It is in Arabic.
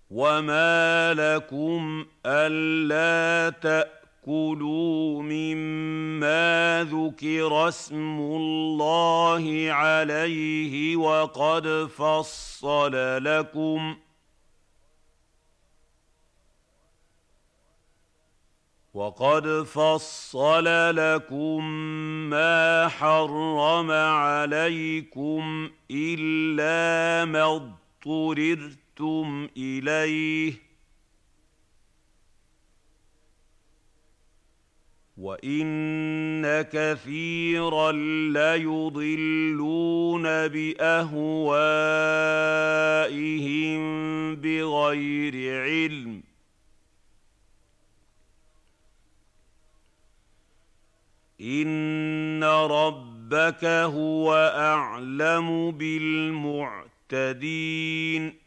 وَمَا لَكُمْ أَلَّا تَأْكُلُوا مِمَّا ذُكِرَ اسْمُ اللَّهِ عَلَيْهِ وَقَدْ فَصَّلَ لَكُم مَّا حَرَّمَ عَلَيْكُمْ إِلَّا مَا اضْطُرِرْتُمْ إِلَيْهِ ۗ وَإِنَّ كَثِيرًا لَّيُضِلُّونَ بِأَهْوَائِهِم بِغَيْرِ عِلْمٍ ۗ إِنَّ رَبَّكَ هُوَ أَعْلَمُ بِالْمُعْتَدِينَ